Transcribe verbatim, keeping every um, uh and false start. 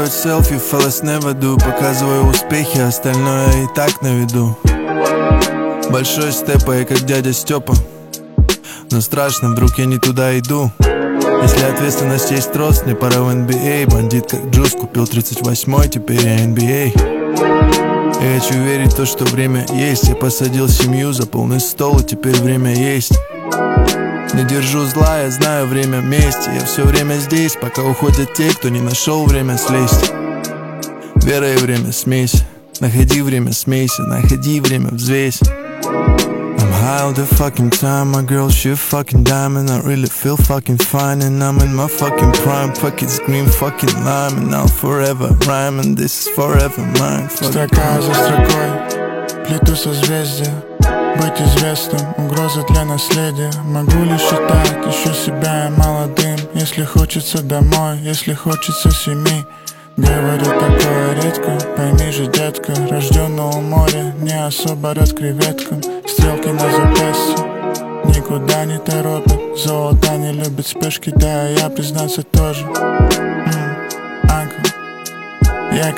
делать селфи, fellas never do. Показываю успехи, остальное и так на виду. Большой степа, я как дядя Степа. Но страшно, вдруг я не туда иду. Если ответственность есть рост, мне пора в эн би эй. Бандит как Джуз, купил тридцать восьмой, теперь я эн би эй. Я хочу верить в то, что время есть. Я посадил семью за полный стол, и теперь время есть. Не держу зла, я знаю время мести. Я все время здесь, пока уходят те, кто не нашел время слезть. Вера и время смесь. Находи время, смейся, находи время, взвесь. I'm high all the fucking time, my girl, she a fucking diamond. I really feel fucking fine and I'm in my fucking prime. Fuck it's green fucking lime and I'll forever rhyme. And this is forever mine. Строка за строкой, плету созвездия. Быть известным, угроза для наследия. Могу ли считать еще себя молодым? Если хочется домой, если хочется семьи. Говорю такое редко, пойми же, детка. Рожденный у моря, не особо рад креветкам. Стрелки на запястье никуда не торопят. Золото не любит спешки, да, я, признаться, тоже.